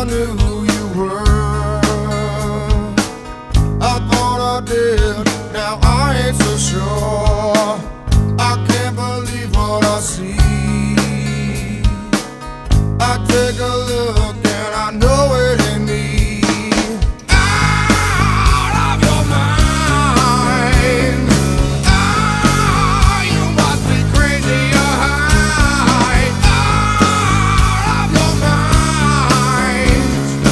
I knew who you were. I thought I did, now I ain't so sure. I can't believe what I see. I take a look and I know it ain't me. Out of your mind. Ah, you must be crazy or high. Out of your mind.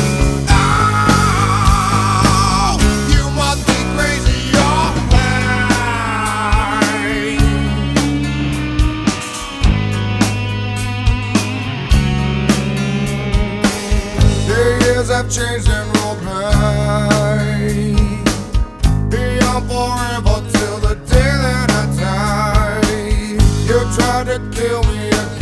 Oh, you must be crazy or high. The years have changed and rolled by beyond forever till the day that I die. You tried to kill me again.